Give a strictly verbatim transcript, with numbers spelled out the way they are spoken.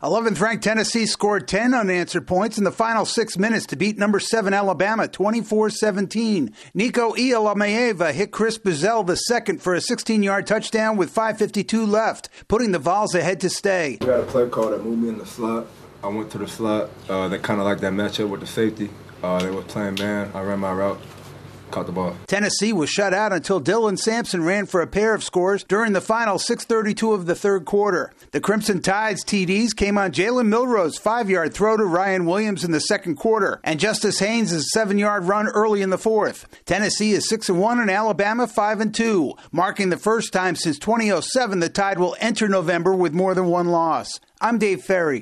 eleventh ranked Tennessee scored ten unanswered points in the final six minutes to beat number seven Alabama twenty-four seventeen. Nico Iamaleava hit Chris Buzzell the second for a sixteen-yard touchdown with five fifty-two left, putting the Vols ahead to stay. We got a play call that moved me in the slot. I went to the slot. Uh, they kind of like that matchup with the safety. Uh, they were playing man. I ran my route. Caught the ball. Tennessee was shut out until Dylan Sampson ran for a pair of scores during the final six thirty-two of the third quarter. The Crimson Tide's T Ds came on Jalen Milroe's five-yard throw to Ryan Williams in the second quarter, and Justice Haynes' seven-yard run early in the fourth. Tennessee is six and one and Alabama five and two, marking the first time since twenty oh seven the Tide will enter November with more than one loss. I'm Dave Ferry.